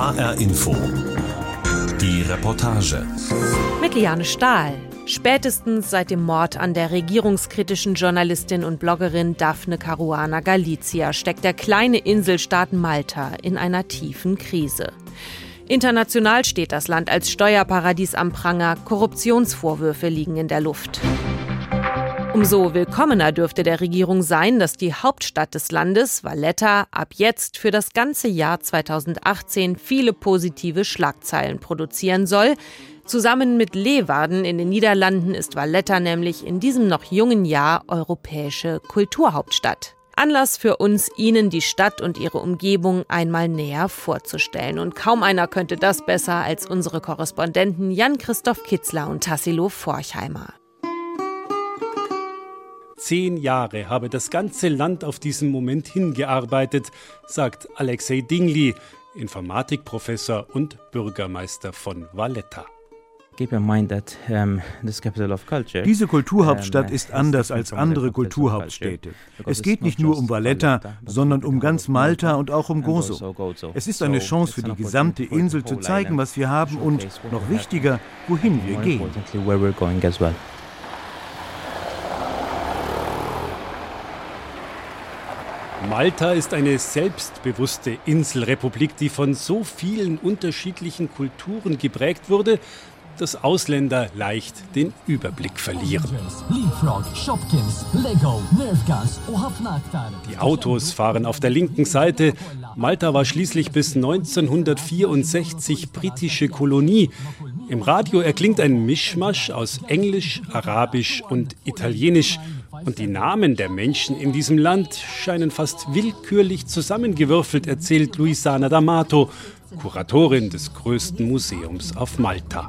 HR Info. Die Reportage. Mit Liane Stahl. Spätestens seit dem Mord an der regierungskritischen Journalistin und Bloggerin Daphne Caruana Galizia steckt der kleine Inselstaat Malta in einer tiefen Krise. International steht das Land als Steuerparadies am Pranger, Korruptionsvorwürfe liegen in der Luft. Umso willkommener dürfte der Regierung sein, dass die Hauptstadt des Landes, Valletta, ab jetzt für das ganze Jahr 2018 viele positive Schlagzeilen produzieren soll. Zusammen mit Leeuwarden in den Niederlanden ist Valletta nämlich in diesem noch jungen Jahr europäische Kulturhauptstadt. Anlass für uns, Ihnen die Stadt und ihre Umgebung einmal näher vorzustellen. Und kaum einer könnte das besser als unsere Korrespondenten Jan-Christoph Kitzler und Tassilo Forchheimer. 10 Jahre habe das ganze Land auf diesen Moment hingearbeitet, sagt Alexei Dingli, Informatikprofessor und Bürgermeister von Valletta. Diese Kulturhauptstadt ist anders als andere Kulturhauptstädte. Es geht nicht nur um Valletta, sondern um ganz Malta und auch um Gozo. Es ist eine Chance für die gesamte Insel zu zeigen, was wir haben und, noch wichtiger, wohin wir gehen. Malta ist eine selbstbewusste Inselrepublik, die von so vielen unterschiedlichen Kulturen geprägt wurde, dass Ausländer leicht den Überblick verlieren. Die Autos fahren auf der linken Seite. Malta war schließlich bis 1964 britische Kolonie. Im Radio erklingt ein Mischmasch aus Englisch, Arabisch und Italienisch. Und die Namen der Menschen in diesem Land scheinen fast willkürlich zusammengewürfelt, erzählt Luisana D'Amato, Kuratorin des größten Museums auf Malta.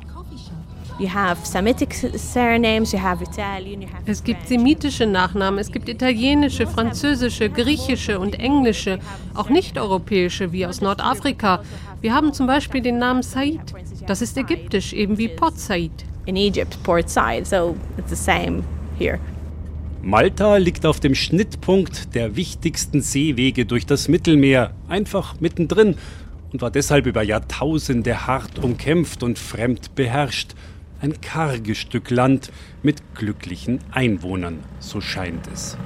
Es gibt semitische Nachnamen, es gibt italienische, französische, griechische und englische, auch nicht-europäische wie aus Nordafrika. Wir haben zum Beispiel den Namen Said. Das ist ägyptisch, eben wie Port Said. In Egypt, Port Said, so it's the same here. Malta liegt auf dem Schnittpunkt der wichtigsten Seewege durch das Mittelmeer, einfach mittendrin, und war deshalb über Jahrtausende hart umkämpft und fremd beherrscht. Ein karges Stück Land mit glücklichen Einwohnern, so scheint es.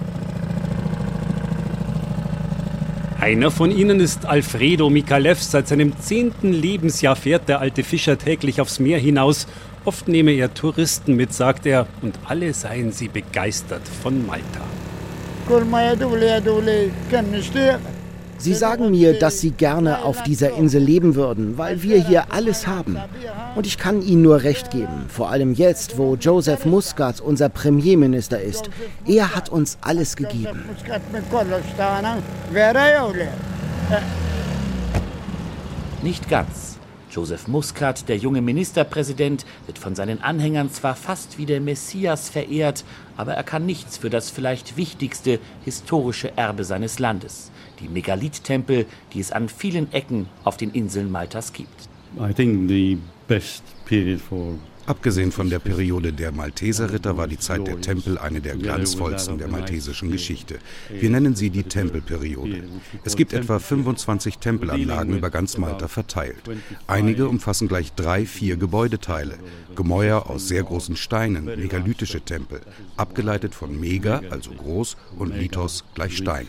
Einer von ihnen ist Alfredo Mikalev. Seit seinem 10. Lebensjahr fährt der alte Fischer täglich aufs Meer hinaus. Oft nehme er Touristen mit, sagt er, und alle seien sie begeistert von Malta. Sie sagen mir, dass Sie gerne auf dieser Insel leben würden, weil wir hier alles haben. Und ich kann Ihnen nur recht geben, vor allem jetzt, wo Joseph Muscat unser Premierminister ist. Er hat uns alles gegeben. Nicht ganz. Joseph Muscat, der junge Ministerpräsident, wird von seinen Anhängern zwar fast wie der Messias verehrt, aber er kann nichts für das vielleicht wichtigste historische Erbe seines Landes. Die Megalith-Tempel, die es an vielen Ecken auf den Inseln Maltas gibt. Abgesehen von der Periode der Malteserritter war die Zeit der Tempel eine der glanzvollsten der maltesischen Geschichte. Wir nennen sie die Tempelperiode. Es gibt etwa 25 Tempelanlagen über ganz Malta verteilt. Einige umfassen gleich 3-4 Gebäudeteile. Gemäuer aus sehr großen Steinen, megalithische Tempel, abgeleitet von Mega, also groß, und Lithos gleich Stein.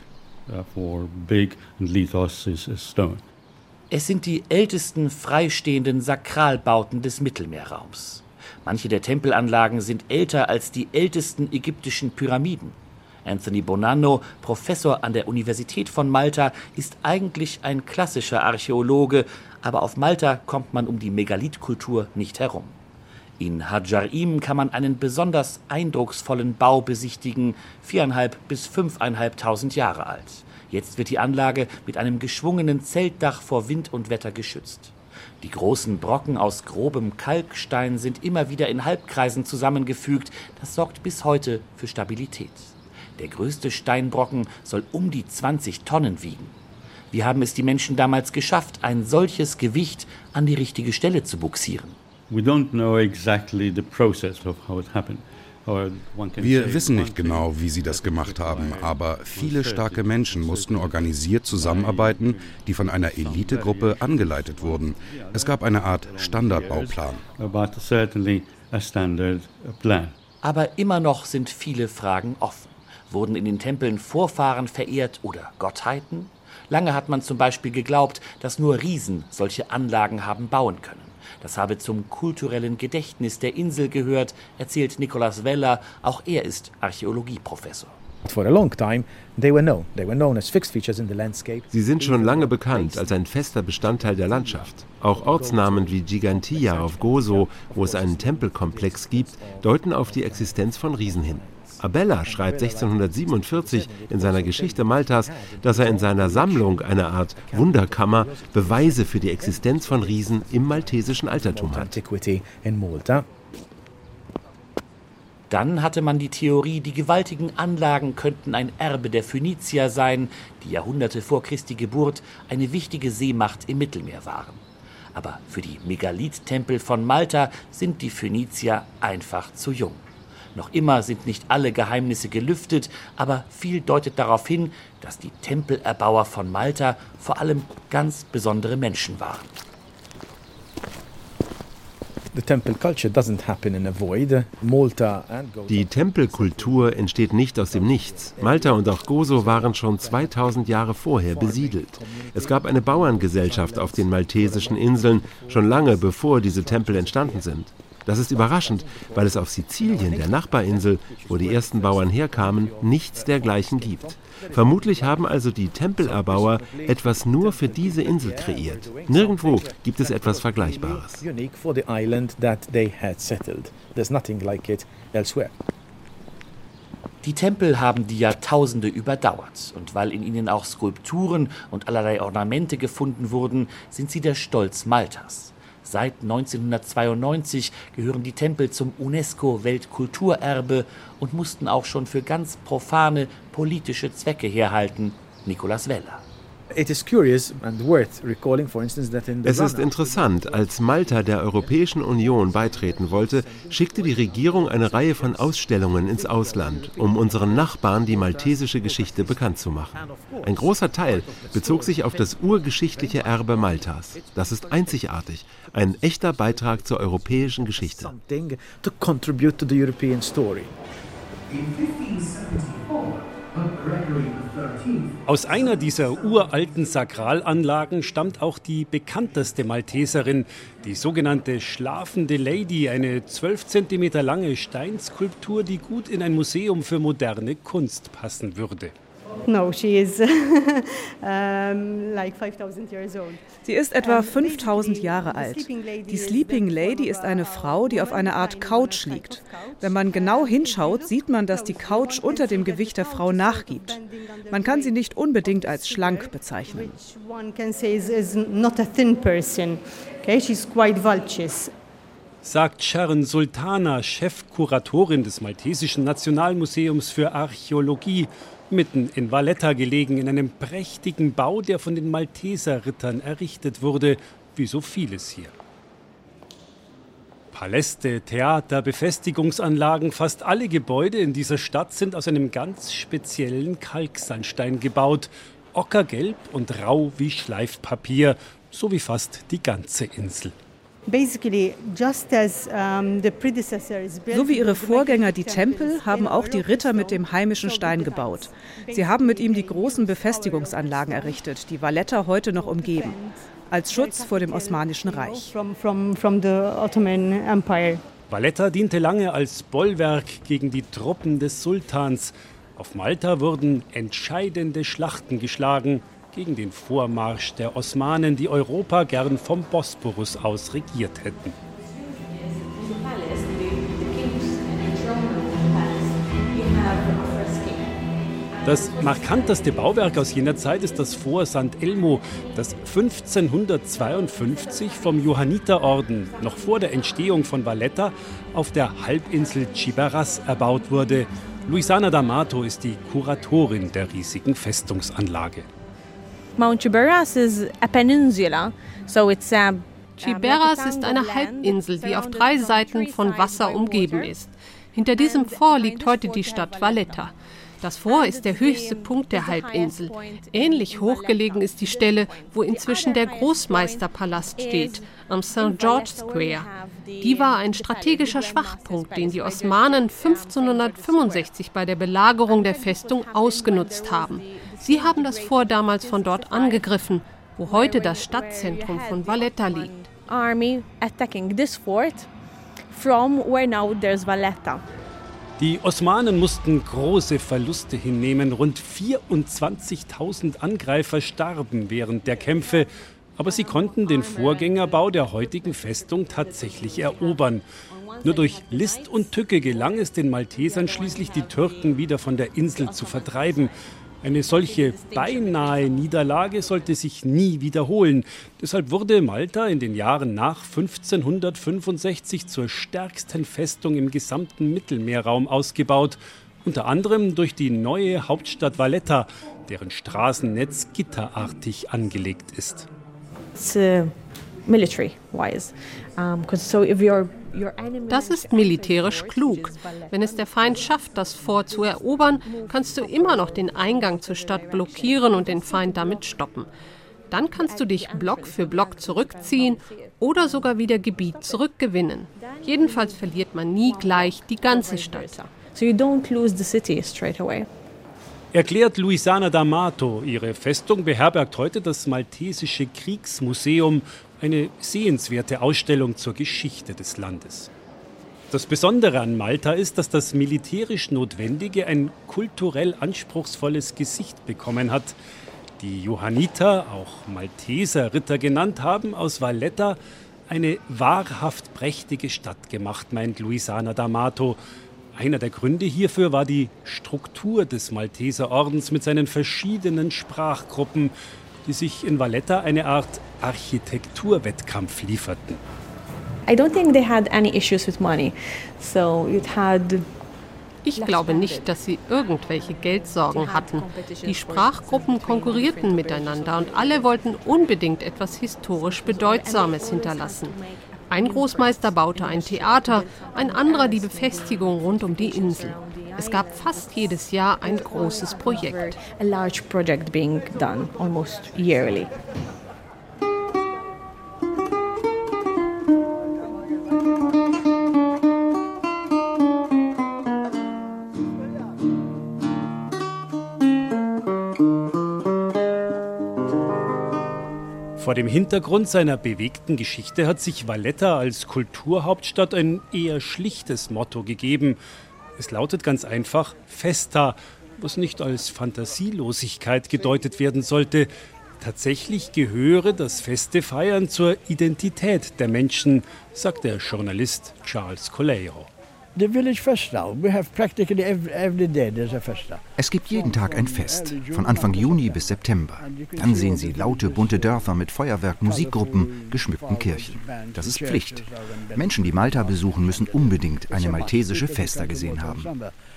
Es sind die ältesten freistehenden Sakralbauten des Mittelmeerraums. Manche der Tempelanlagen sind älter als die ältesten ägyptischen Pyramiden. Anthony Bonanno, Professor an der Universität von Malta, ist eigentlich ein klassischer Archäologe, aber auf Malta kommt man um die Megalithkultur nicht herum. In Hadjar-Im kann man einen besonders eindrucksvollen Bau besichtigen, 4.500 bis 5.500 Jahre alt. Jetzt wird die Anlage mit einem geschwungenen Zeltdach vor Wind und Wetter geschützt. Die großen Brocken aus grobem Kalkstein sind immer wieder in Halbkreisen zusammengefügt. Das sorgt bis heute für Stabilität. Der größte Steinbrocken soll um die 20 Tonnen wiegen. Wie haben es die Menschen damals geschafft, ein solches Gewicht an die richtige Stelle zu bugsieren? We don't know exactly the process of how it happened. Wir wissen nicht genau, wie sie das gemacht haben, aber viele starke Menschen mussten organisiert zusammenarbeiten, die von einer Elitegruppe angeleitet wurden. Es gab eine Art Standardbauplan. Aber immer noch sind viele Fragen offen. Wurden in den Tempeln Vorfahren verehrt oder Gottheiten? Lange hat man zum Beispiel geglaubt, dass nur Riesen solche Anlagen haben bauen können. Das habe zum kulturellen Gedächtnis der Insel gehört, erzählt Nicolas Vella, auch er ist Archäologieprofessor. Sie sind schon lange bekannt als ein fester Bestandteil der Landschaft. Auch Ortsnamen wie Gigantia auf Gozo, wo es einen Tempelkomplex gibt, deuten auf die Existenz von Riesen hin. Abella schreibt 1647 in seiner Geschichte Maltas, dass er in seiner Sammlung, eine Art Wunderkammer, Beweise für die Existenz von Riesen im maltesischen Altertum hat. Dann hatte man die Theorie, die gewaltigen Anlagen könnten ein Erbe der Phönizier sein, die Jahrhunderte vor Christi Geburt eine wichtige Seemacht im Mittelmeer waren. Aber für die Megalith-Tempel von Malta sind die Phönizier einfach zu jung. Noch immer sind nicht alle Geheimnisse gelüftet, aber viel deutet darauf hin, dass die Tempelerbauer von Malta vor allem ganz besondere Menschen waren. Die Tempelkultur entsteht nicht aus dem Nichts. Malta und auch Gozo waren schon 2000 Jahre vorher besiedelt. Es gab eine Bauerngesellschaft auf den maltesischen Inseln, schon lange bevor diese Tempel entstanden sind. Das ist überraschend, weil es auf Sizilien, der Nachbarinsel, wo die ersten Bauern herkamen, nichts dergleichen gibt. Vermutlich haben also die Tempelerbauer etwas nur für diese Insel kreiert. Nirgendwo gibt es etwas Vergleichbares. Die Tempel haben die Jahrtausende überdauert. Und weil in ihnen auch Skulpturen und allerlei Ornamente gefunden wurden, sind sie der Stolz Maltas. Seit 1992 gehören die Tempel zum UNESCO-Weltkulturerbe und mussten auch schon für ganz profane politische Zwecke herhalten. Nicolas Vella. Es ist interessant, als Malta der Europäischen Union beitreten wollte, schickte die Regierung eine Reihe von Ausstellungen ins Ausland, um unseren Nachbarn die maltesische Geschichte bekannt zu machen. Ein großer Teil bezog sich auf das urgeschichtliche Erbe Maltas. Das ist einzigartig, ein echter Beitrag zur europäischen Geschichte. Aus einer dieser uralten Sakralanlagen stammt auch die bekannteste Malteserin, die sogenannte Schlafende Lady, eine 12 cm lange Steinskulptur, die gut in ein Museum für moderne Kunst passen würde. Sie ist etwa 5000 Jahre alt. Die Sleeping Lady ist eine Frau, die auf einer Art Couch liegt. Wenn man genau hinschaut, sieht man, dass die Couch unter dem Gewicht der Frau nachgibt. Man kann sie nicht unbedingt als schlank bezeichnen. Sagt Sharon Sultana, Chefkuratorin des Maltesischen Nationalmuseums für Archäologie, mitten in Valletta gelegen, in einem prächtigen Bau, der von den Malteserrittern errichtet wurde, wie so vieles hier. Paläste, Theater, Befestigungsanlagen, fast alle Gebäude in dieser Stadt sind aus einem ganz speziellen Kalksandstein gebaut, ockergelb und rau wie Schleifpapier, so wie fast die ganze Insel. So wie ihre Vorgänger die Tempel, haben auch die Ritter mit dem heimischen Stein gebaut. Sie haben mit ihm die großen Befestigungsanlagen errichtet, die Valletta heute noch umgeben, als Schutz vor dem Osmanischen Reich. Valletta diente lange als Bollwerk gegen die Truppen des Sultans. Auf Malta wurden entscheidende Schlachten geschlagen gegen den Vormarsch der Osmanen, die Europa gern vom Bosporus aus regiert hätten. Das markanteste Bauwerk aus jener Zeit ist das Fort Sant'Elmo, das 1552 vom Johanniterorden, noch vor der Entstehung von Valletta, auf der Halbinsel Ciberras erbaut wurde. Luisana D'Amato ist die Kuratorin der riesigen Festungsanlage. Mount Ciberras is a peninsula, so it's Ciberras ist eine Halbinsel, die auf 3 Seiten von Wasser umgeben ist. Hinter diesem Fort liegt heute die Stadt Valletta. Das Fort ist der höchste Punkt der Halbinsel. Ähnlich hoch gelegen ist die Stelle, wo inzwischen der Großmeisterpalast steht, am St. George Square. Die war ein strategischer Schwachpunkt, den die Osmanen 1565 bei der Belagerung der Festung ausgenutzt haben. Sie haben das Fort damals von dort angegriffen, wo heute das Stadtzentrum von Valletta liegt. Army attacking this fort from where now there's Valletta. Die Osmanen mussten große Verluste hinnehmen. Rund 24.000 Angreifer starben während der Kämpfe. Aber sie konnten den Vorgängerbau der heutigen Festung tatsächlich erobern. Nur durch List und Tücke gelang es den Maltesern schließlich, die Türken wieder von der Insel zu vertreiben. Eine solche beinahe Niederlage sollte sich nie wiederholen. Deshalb wurde Malta in den Jahren nach 1565 zur stärksten Festung im gesamten Mittelmeerraum ausgebaut. Unter anderem durch die neue Hauptstadt Valletta, deren Straßennetz gitterartig angelegt ist. Das ist militärisch klug. Wenn es der Feind schafft, das Fort zu erobern, kannst du immer noch den Eingang zur Stadt blockieren und den Feind damit stoppen. Dann kannst du dich Block für Block zurückziehen oder sogar wieder Gebiet zurückgewinnen. Jedenfalls verliert man nie gleich die ganze Stadt. So you don't lose the city straight away. Erklärt Luisana D'Amato. Ihre Festung beherbergt heute das Maltesische Kriegsmuseum, eine sehenswerte Ausstellung zur Geschichte des Landes. Das Besondere an Malta ist, dass das militärisch Notwendige ein kulturell anspruchsvolles Gesicht bekommen hat. Die Johanniter, auch Malteser-Ritter genannt, haben aus Valletta eine wahrhaft prächtige Stadt gemacht, meint Luisana D'Amato. Einer der Gründe hierfür war die Struktur des Malteserordens mit seinen verschiedenen Sprachgruppen, die sich in Valletta eine Art Architekturwettkampf lieferten. I don't think they had any issues with money. So it had. Ich glaube nicht, dass sie irgendwelche Geldsorgen hatten. Die Sprachgruppen konkurrierten miteinander und alle wollten unbedingt etwas historisch Bedeutsames hinterlassen. Ein Großmeister baute ein Theater, ein anderer die Befestigung rund um die Insel. Es gab fast jedes Jahr ein großes Projekt. A large project being done almost yearly. Vor dem Hintergrund seiner bewegten Geschichte hat sich Valletta als Kulturhauptstadt ein eher schlichtes Motto gegeben. Es lautet ganz einfach Festa, was nicht als Fantasielosigkeit gedeutet werden sollte. Tatsächlich gehöre das Festefeiern zur Identität der Menschen, sagt der Journalist Charles Coleiro. Es gibt jeden Tag ein Fest, von Anfang Juni bis September. Dann sehen Sie laute, bunte Dörfer mit Feuerwerk, Musikgruppen, geschmückten Kirchen. Das ist Pflicht. Menschen, die Malta besuchen, müssen unbedingt eine maltesische Festa gesehen haben.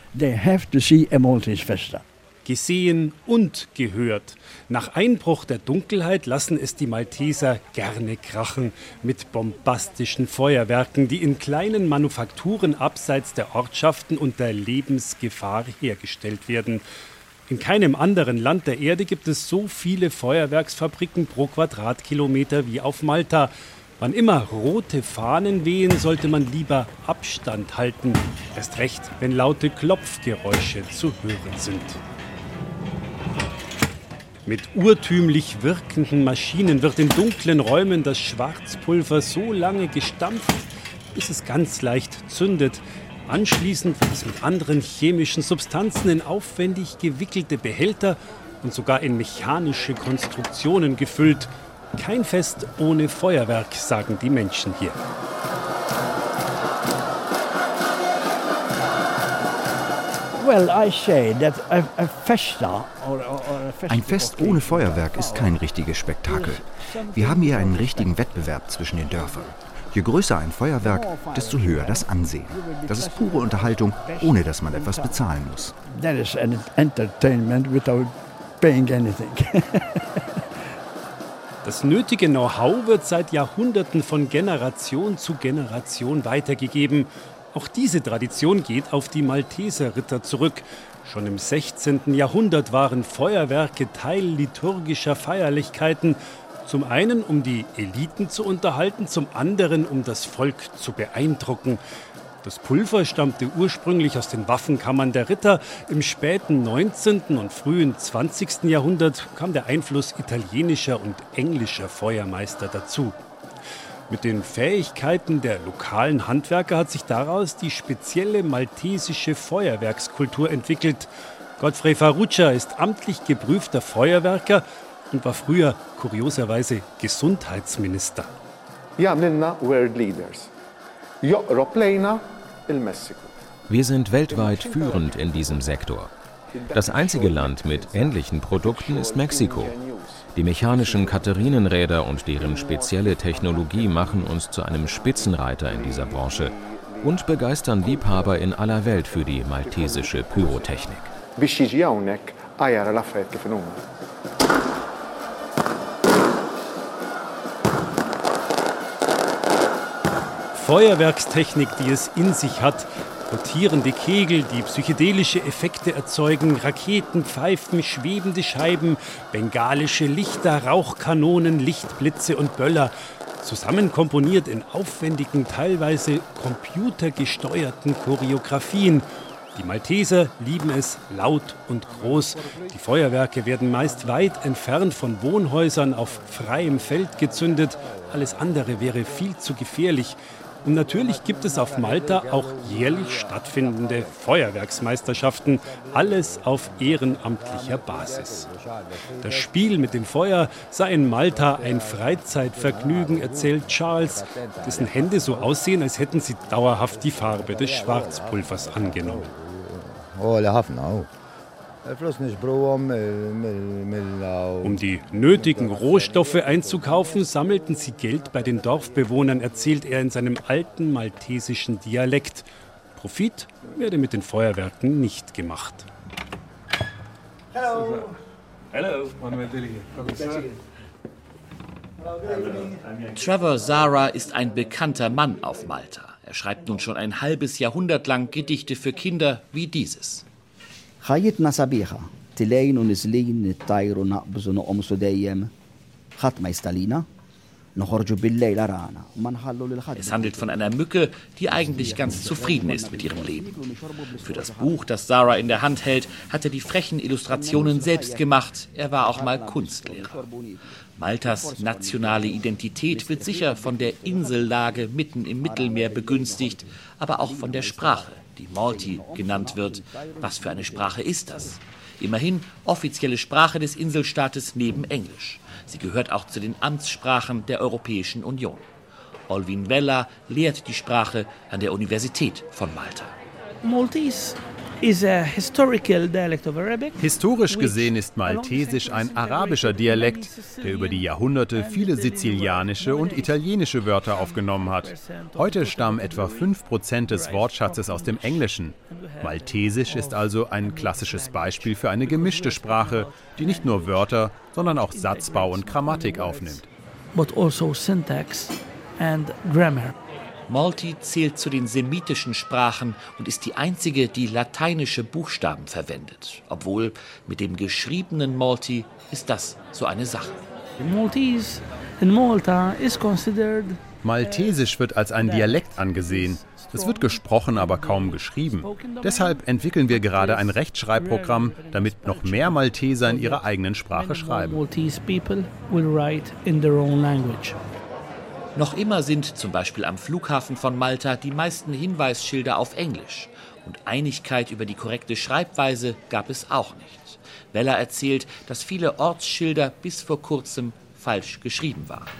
Gesehen und gehört. Nach Einbruch der Dunkelheit lassen es die Malteser gerne krachen mit bombastischen Feuerwerken, die in kleinen Manufakturen abseits der Ortschaften unter Lebensgefahr hergestellt werden. In keinem anderen Land der Erde gibt es so viele Feuerwerksfabriken pro Quadratkilometer wie auf Malta. Wann immer rote Fahnen wehen, sollte man lieber Abstand halten. Erst recht, wenn laute Klopfgeräusche zu hören sind. Mit urtümlich wirkenden Maschinen wird in dunklen Räumen das Schwarzpulver so lange gestampft, bis es ganz leicht zündet. Anschließend wird es mit anderen chemischen Substanzen in aufwendig gewickelte Behälter und sogar in mechanische Konstruktionen gefüllt. Kein Fest ohne Feuerwerk, sagen die Menschen hier. Ein Fest ohne Feuerwerk ist kein richtiges Spektakel. Wir haben hier einen richtigen Wettbewerb zwischen den Dörfern. Je größer ein Feuerwerk, desto höher das Ansehen. Das ist pure Unterhaltung, ohne dass man etwas bezahlen muss. Das nötige Know-how wird seit Jahrhunderten von Generation zu Generation weitergegeben. Auch diese Tradition geht auf die Malteserritter zurück. Schon im 16. Jahrhundert waren Feuerwerke Teil liturgischer Feierlichkeiten. Zum einen, um die Eliten zu unterhalten, zum anderen, um das Volk zu beeindrucken. Das Pulver stammte ursprünglich aus den Waffenkammern der Ritter. Im späten 19. und frühen 20. Jahrhundert kam der Einfluss italienischer und englischer Feuermeister dazu. Mit den Fähigkeiten der lokalen Handwerker hat sich daraus die spezielle maltesische Feuerwerkskultur entwickelt. Godfrey Farrugia ist amtlich geprüfter Feuerwerker und war früher kurioserweise Gesundheitsminister. Wir sind weltweit führend in diesem Sektor. Das einzige Land mit ähnlichen Produkten ist Mexiko. Die mechanischen Katharinenräder und deren spezielle Technologie machen uns zu einem Spitzenreiter in dieser Branche und begeistern Liebhaber in aller Welt für die maltesische Pyrotechnik. Feuerwerkstechnik, die es in sich hat. Rotierende Kegel, die psychedelische Effekte erzeugen, Raketen, Pfeifen, schwebende Scheiben, bengalische Lichter, Rauchkanonen, Lichtblitze und Böller. Zusammen komponiert in aufwendigen, teilweise computergesteuerten Choreografien. Die Malteser lieben es laut und groß. Die Feuerwerke werden meist weit entfernt von Wohnhäusern auf freiem Feld gezündet. Alles andere wäre viel zu gefährlich. Und natürlich gibt es auf Malta auch jährlich stattfindende Feuerwerksmeisterschaften, alles auf ehrenamtlicher Basis. Das Spiel mit dem Feuer sei in Malta ein Freizeitvergnügen, erzählt Charles, dessen Hände so aussehen, als hätten sie dauerhaft die Farbe des Schwarzpulvers angenommen. Um die nötigen Rohstoffe einzukaufen, sammelten sie Geld bei den Dorfbewohnern, erzählt er in seinem alten maltesischen Dialekt. Profit werde mit den Feuerwerken nicht gemacht. Hello. Hello. Trevor Zahra ist ein bekannter Mann auf Malta. Er schreibt nun schon ein halbes Jahrhundert lang Gedichte für Kinder wie dieses. خيطنا صبيحة تلاين ونزلين الطاير ونقبز ونقمص دايم خط ما يستلينا نخرج بالليل رانا وما نحلو للخد. Es handelt von einer Mücke, die eigentlich ganz zufrieden ist mit ihrem Leben. Für das Buch, das Zahra in der Hand hält, hat er die frechen Illustrationen selbst gemacht. Er war auch mal Kunstlehrer. Maltas nationale Identität wird sicher von der Insellage mitten im Mittelmeer begünstigt, aber auch von der Sprache, die Malti genannt wird. Was für eine Sprache ist das? Immerhin offizielle Sprache des Inselstaates neben Englisch. Sie gehört auch zu den Amtssprachen der Europäischen Union. Olwin Vella lehrt die Sprache an der Universität von Malta. Maltese is a historical dialect of Arabic. Historisch gesehen ist Maltesisch ein arabischer Dialekt, der über die Jahrhunderte viele sizilianische und italienische Wörter aufgenommen hat. Heute stammen etwa 5% des Wortschatzes aus dem Englischen. Maltesisch ist also ein klassisches Beispiel für eine gemischte Sprache, die nicht nur Wörter, sondern auch Satzbau und Grammatik aufnimmt. But also syntax and grammar. Malti zählt zu den semitischen Sprachen und ist die einzige, die lateinische Buchstaben verwendet. Obwohl mit dem geschriebenen Malti ist das so eine Sache. Maltese in Malta is considered. Maltesisch wird als ein Dialekt angesehen. Es wird gesprochen, aber kaum geschrieben. Deshalb entwickeln wir gerade ein Rechtschreibprogramm, damit noch mehr Malteser in ihrer eigenen Sprache schreiben. Maltese people will write in their own language. Noch immer sind zum Beispiel am Flughafen von Malta die meisten Hinweisschilder auf Englisch. Und Einigkeit über die korrekte Schreibweise gab es auch nicht. Vella erzählt, dass viele Ortsschilder bis vor kurzem falsch geschrieben waren.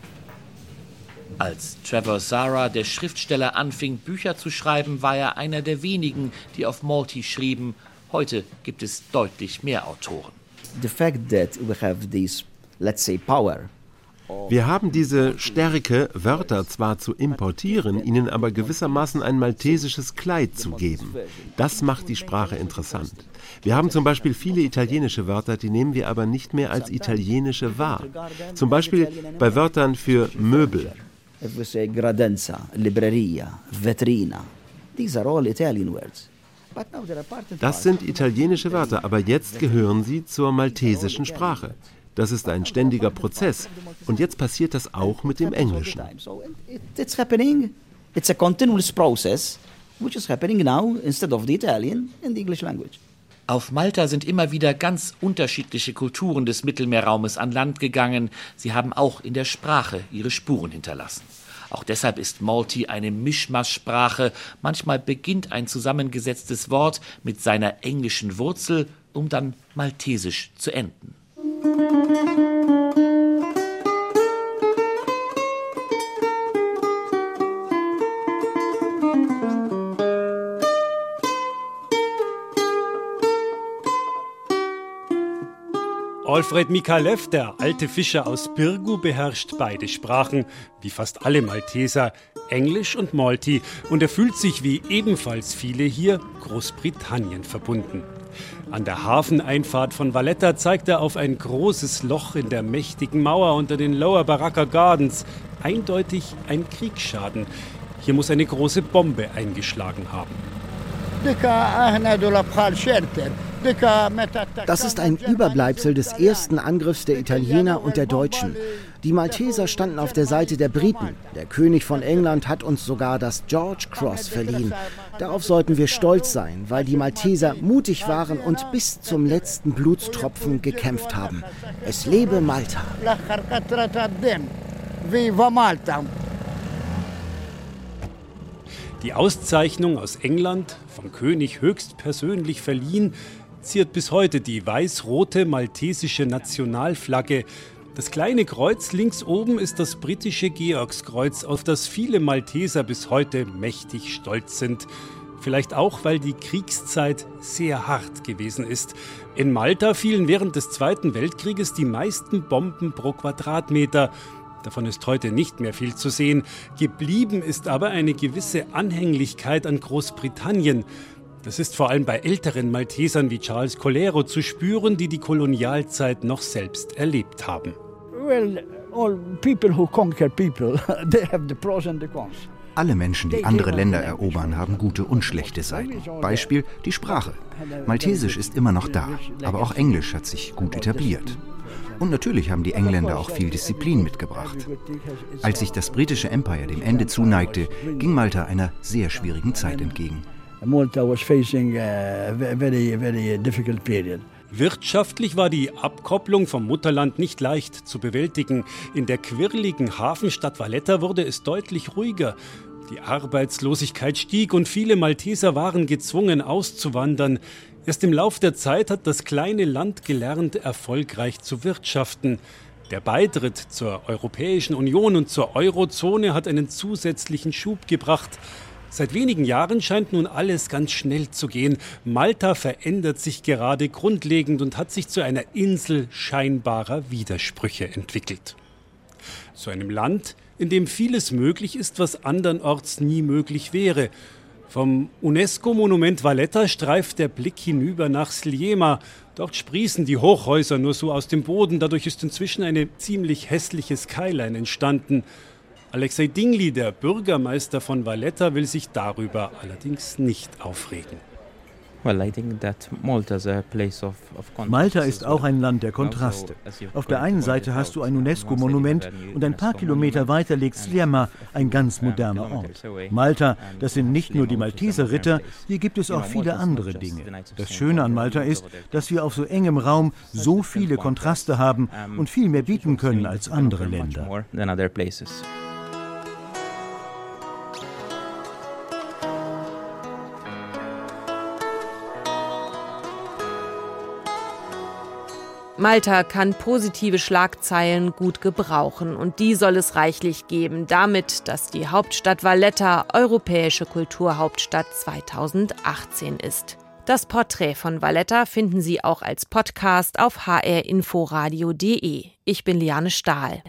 Als Trevor Zahra, der Schriftsteller, anfing, Bücher zu schreiben, war er einer der wenigen, die auf Malti schrieben. Heute gibt es deutlich mehr Autoren. The fact that we have this, let's say, power. Wir haben diese Stärke, Wörter zwar zu importieren, ihnen aber gewissermaßen ein maltesisches Kleid zu geben. Das macht die Sprache interessant. Wir haben zum Beispiel viele italienische Wörter, die nehmen wir aber nicht mehr als italienische wahr. Zum Beispiel bei Wörtern für Möbel. Gradenza, libreria, vetrina. These are all Italian words. Das sind italienische Wörter, aber jetzt gehören sie zur maltesischen Sprache. Das ist ein ständiger Prozess. Und jetzt passiert das auch mit dem Englischen. It's happening. It's a continuous process, which is happening now instead of the Italian in the English language. Auf Malta sind immer wieder ganz unterschiedliche Kulturen des Mittelmeerraumes an Land gegangen. Sie haben auch in der Sprache ihre Spuren hinterlassen. Auch deshalb ist Malti eine Mischmasch-Sprache. Manchmal beginnt ein zusammengesetztes Wort mit seiner englischen Wurzel, um dann maltesisch zu enden. Alfred Mikalev, der alte Fischer aus Birgu, beherrscht beide Sprachen, wie fast alle Malteser, Englisch und Malti. Und er fühlt sich, wie ebenfalls viele hier, Großbritannien verbunden. An der Hafeneinfahrt von Valletta zeigt er auf ein großes Loch in der mächtigen Mauer unter den Lower Baraka Gardens. Eindeutig ein Kriegsschaden. Hier muss eine große Bombe eingeschlagen haben. Das ist ein Überbleibsel des ersten Angriffs der Italiener und der Deutschen. Die Malteser standen auf der Seite der Briten. Der König von England hat uns sogar das George Cross verliehen. Darauf sollten wir stolz sein, weil die Malteser mutig waren und bis zum letzten Blutstropfen gekämpft haben. Es lebe Malta! Viva Malta! Die Auszeichnung aus England, vom König höchstpersönlich verliehen, ziert bis heute die weiß-rote maltesische Nationalflagge. Das kleine Kreuz links oben ist das britische Georgskreuz, auf das viele Malteser bis heute mächtig stolz sind. Vielleicht auch, weil die Kriegszeit sehr hart gewesen ist. In Malta fielen während des Zweiten Weltkrieges die meisten Bomben pro Quadratmeter. Davon ist heute nicht mehr viel zu sehen. Geblieben ist aber eine gewisse Anhänglichkeit an Großbritannien. Das ist vor allem bei älteren Maltesern wie Charles Colero zu spüren, die die Kolonialzeit noch selbst erlebt haben. Well, all people who conquer people, they have the pros and the cons. Alle Menschen, die andere Länder erobern, haben gute und schlechte Seiten. Beispiel die Sprache. Maltesisch ist immer noch da, aber auch Englisch hat sich gut etabliert. Und natürlich haben die Engländer auch viel Disziplin mitgebracht. Als sich das britische Empire dem Ende zuneigte, ging Malta einer sehr schwierigen Zeit entgegen. Malta was facing a very difficult period. Wirtschaftlich war die Abkopplung vom Mutterland nicht leicht zu bewältigen. In der quirligen Hafenstadt Valletta wurde es deutlich ruhiger. Die Arbeitslosigkeit stieg und viele Malteser waren gezwungen auszuwandern. Erst im Lauf der Zeit hat das kleine Land gelernt, erfolgreich zu wirtschaften. Der Beitritt zur Europäischen Union und zur Eurozone hat einen zusätzlichen Schub gebracht. Seit wenigen Jahren scheint nun alles ganz schnell zu gehen. Malta verändert sich gerade grundlegend und hat sich zu einer Insel scheinbarer Widersprüche entwickelt. Zu einem Land, in dem vieles möglich ist, was andernorts nie möglich wäre. Vom UNESCO-Monument Valletta streift der Blick hinüber nach Sliema. Dort sprießen die Hochhäuser nur so aus dem Boden. Dadurch ist inzwischen eine ziemlich hässliche Skyline entstanden. Alexei Dingli, der Bürgermeister von Valletta, will sich darüber allerdings nicht aufregen. Malta ist auch ein Land der Kontraste. Auf der einen Seite hast du ein UNESCO-Monument und ein paar Kilometer weiter liegt Sliema, ein ganz moderner Ort. Malta, das sind nicht nur die Malteser Ritter, hier gibt es auch viele andere Dinge. Das Schöne an Malta ist, dass wir auf so engem Raum so viele Kontraste haben und viel mehr bieten können als andere Länder. Malta kann positive Schlagzeilen gut gebrauchen und die soll es reichlich geben, damit, dass die Hauptstadt Valletta europäische Kulturhauptstadt 2018 ist. Das Porträt von Valletta finden Sie auch als Podcast auf hrinforadio.de. Ich bin Liane Stahl.